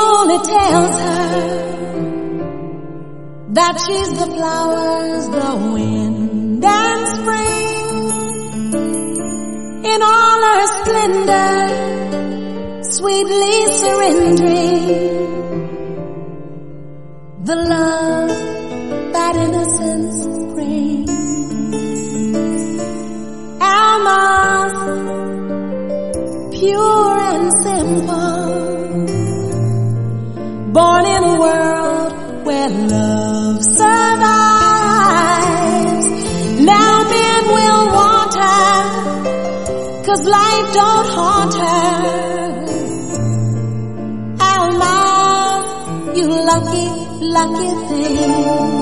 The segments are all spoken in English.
only tells her that she's the flowers, the wind and spring, in all her splendor, sweetly surrendering the love that innocence brings. Alma, pure and simple, born in a world where love survives. Now men will want her, 'cause life don't haunt her. Alma, you lucky, lucky thing.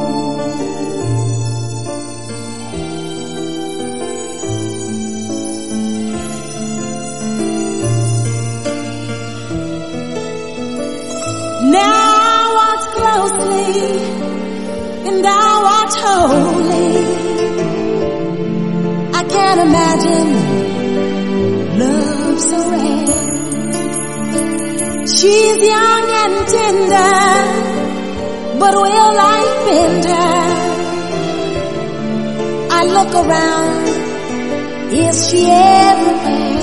Now watch closely and now watch wholly. I can't imagine love so rare. She's young and tender, but will life bend her? I look around, is she everywhere?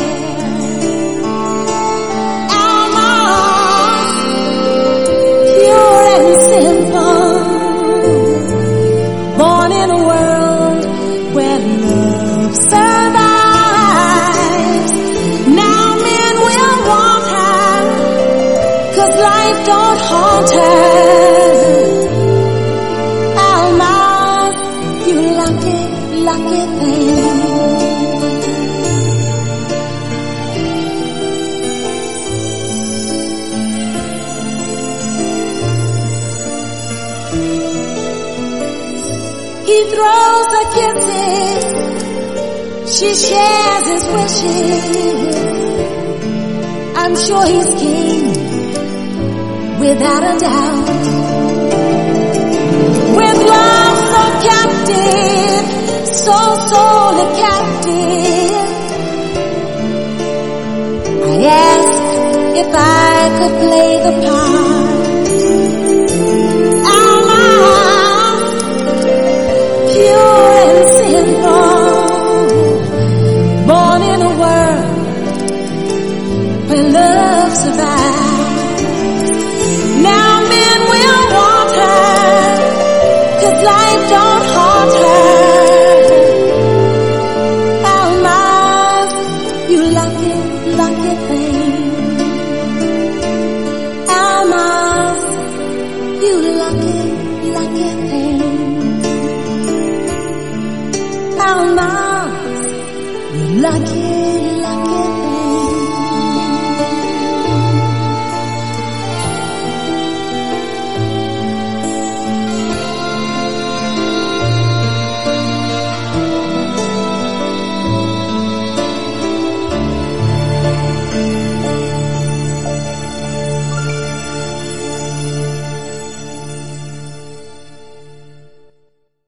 Born in a world where love survives. Now men will want her, 'cause life don't haunt her. Alma, you lucky, lucky thing. He throws her kisses, she shares his wishes. I'm sure he's king, without a doubt. With love so captive, so solely captive, I ask if I could play the part. Born in a world where love survives. Now men will want her, 'cause life don't